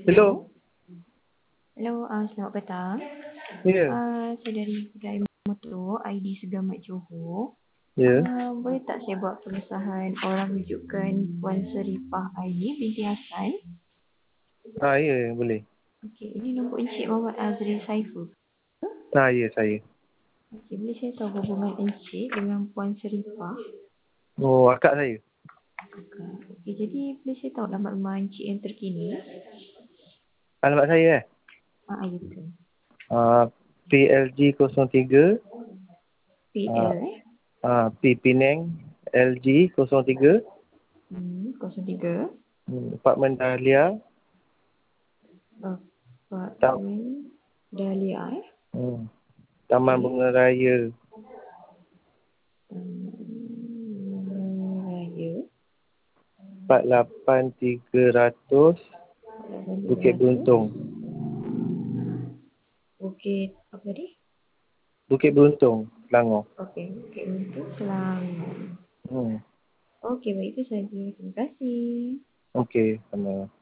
Hello. Hello, selamat petang. Ya. Saya dari Kedai Motor, ID Segamat Johor. Ya. Boleh tak saya buat pengesahan orang rujukan Puan Seripah Aini binti Hassan? Ya, boleh. Okey, ini nombor Encik Muhammad Azri Saiful. Ya, saya. Okey, boleh saya tahu hubungan Encik dengan Puan Seripah? Oh, akak saya. Okey, jadi boleh saya tahu alamat rumah Encik yang terkini? Alamat saya Ya betul. PLG 03 PL P Penang LG 03 03 Apartmen Dahlia Apartmen Dahlia Taman Bunga Raya Raya 48300 Bukit Beruntung. Bukit apa tadi? Bukit Beruntung, Selangor. Okey, Bukit Beruntung Selangor. Hmm. Okey, baik itu saja. Terima kasih. Okey, sama.